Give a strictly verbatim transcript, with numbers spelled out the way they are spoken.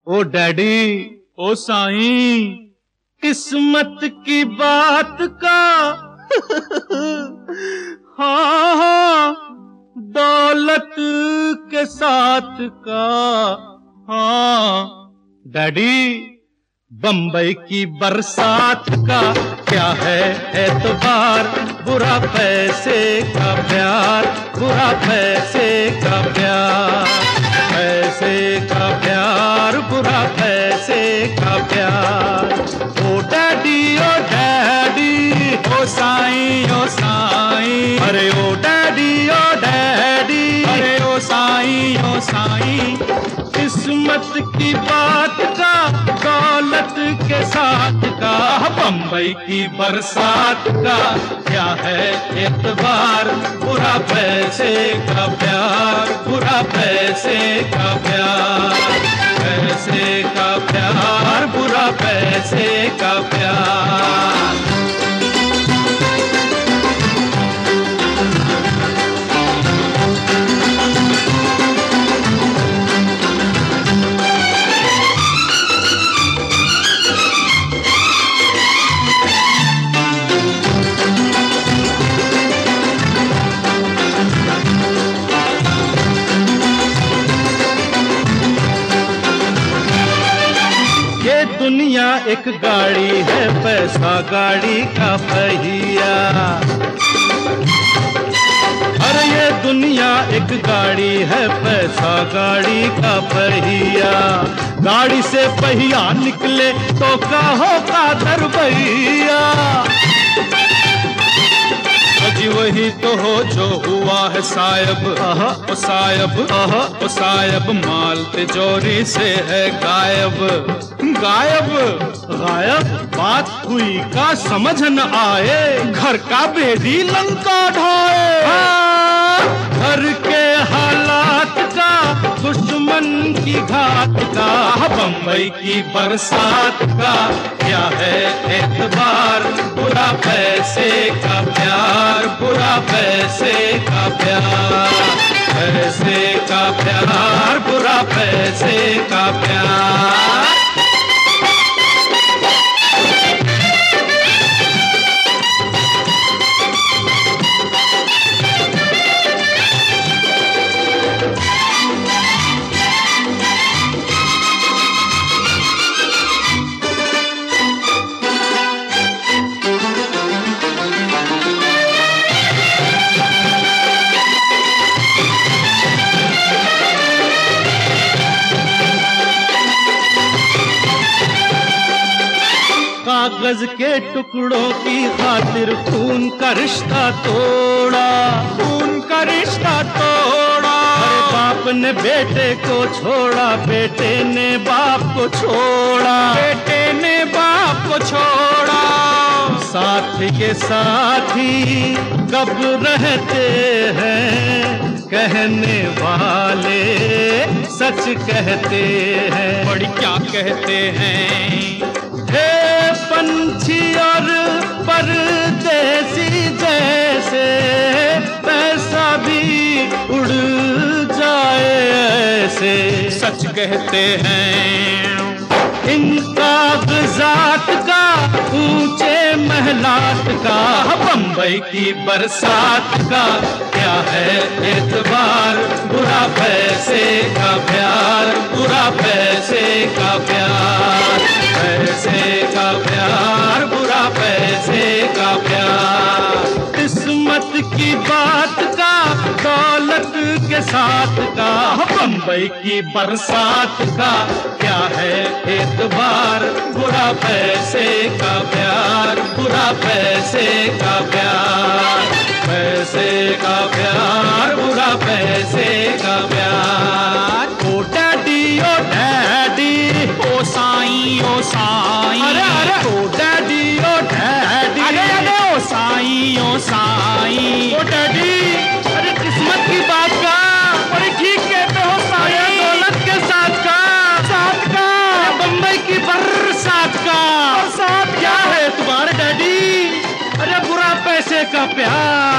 ओ daddy, ओ साईं, किस्मत की बात का हाँ हाँ दौलत के साथ का हाँ। डैडी, बंबई की बरसात का क्या है एतबार, बुरा पैसे का प्यार, बुरा पैसे का प्यार, पैसे का प्यार, बुरा पैसे का प्यार। ओ डैडी, ओ डैडी, ओ साईं, ओ साईं, अरे ओ डैडी, ओ डैडी, अरे ओ साईं, ओ साईं, किस्मत की बात का दौलत के साथ का, बंबई की बरसात का क्या है एतबार, बुरा पैसे का प्यार, बुरा पैसे का प्यार, पैसे का प्यार, बुरा पैसे का प्यार। दुनिया एक गाड़ी है, पैसा गाड़ी का पहिया। अरे ये दुनिया एक गाड़ी है, पैसा गाड़ी का पहिया। गाड़ी से पहिया निकले तो कहो का दरबैया। जी वही तो हो जो हुआ है सायब, ओ सायब, ओ सायब, माल तिजोरी से है गायब। गायब गायब बात हुई का समझ न आए, घर का बेदी लंका ढाए। घर के हालात का, दुश्मन की घात का, बंबई की बरसात का क्या है एतबार, बुरा पैसे का प्यार, बुरा पैसे का प्यार, पैसे का प्यार, बुरा पैसे का प्यार। कागज के टुकड़ों की खातिर खून का रिश्ता तोड़ा, खून का रिश्ता तोड़ा। अरे बाप ने बेटे को छोड़ा, बेटे ने बाप को छोड़ा, बेटे ने बाप को छोड़ा। साथ के साथी कब रहते हैं, कहने वाले सच कहते हैं। बड़ी क्या कहते हैं, हे पंछी और परदेसी जैसे, पैसा भी उड़ जाए ऐसे। सच कहते हैं इन कागजात का, ऊंचे महलात का, बंबई की बरसात का क्या है एतबार, बुरा पैसे का प्यार, बुरा पैसे का प्यार, पैसे का प्यार, बुरा पैसे का प्यार। किस्मत की बात का, दौलत के साथ का, बंबई की बरसात का क्या है एतबार, बुरा पैसे का प्यार, बुरा पैसे का प्यार, पैसे का प्यार, बुरा पैसे का प्यार। ओ डैडी, ओ डैडी, ओ साईं, ओ साईं, अरे अरे ओ डैडी, ओ डैडी, अरे अरे ओ साईं, ओ साईं, ओ डैडी। अरे किस्मत की बात का, अरे ठीक कहते हो साईं, दौलत के साथ का, साथ का, बंबई की बरसात का बरसात क्या है तुम्हारे डैडी, अरे बुरा पैसे का प्यार।